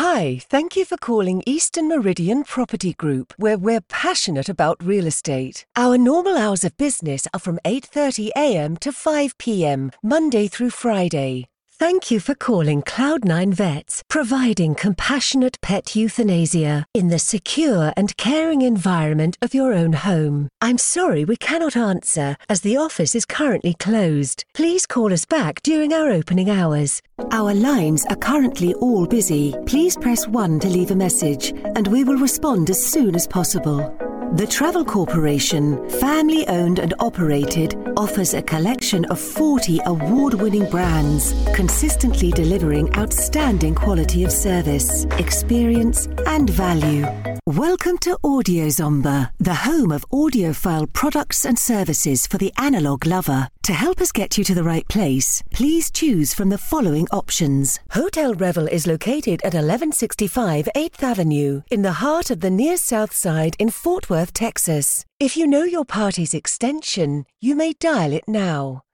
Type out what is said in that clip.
Hi, thank you for calling Eastern Meridian Property Group, where we're passionate about real estate. Our normal hours of business are from 8:30 a.m. to 5 p.m., Monday through Friday. Thank you for calling Cloud9 Vets, providing compassionate pet euthanasia in the secure and caring environment of your own home. I'm sorry we cannot answer, as the office is currently closed. Please call us back during our opening hours. Our lines are currently all busy. Please press 1 to leave a message, and we will respond as soon as possible. The Travel Corporation, family-owned and operated, offers a collection of 40 award-winning brands, consistently delivering outstanding quality of service, experience, and value. Welcome to AudioZomba, the home of audiophile products and services for the analog lover. To help us get you to the right place, please choose from the following options. Hotel Revel is located at 1165 8th Avenue, in the heart of the near South Side in Fort Worth, Texas. If you know your party's extension, you may dial it now.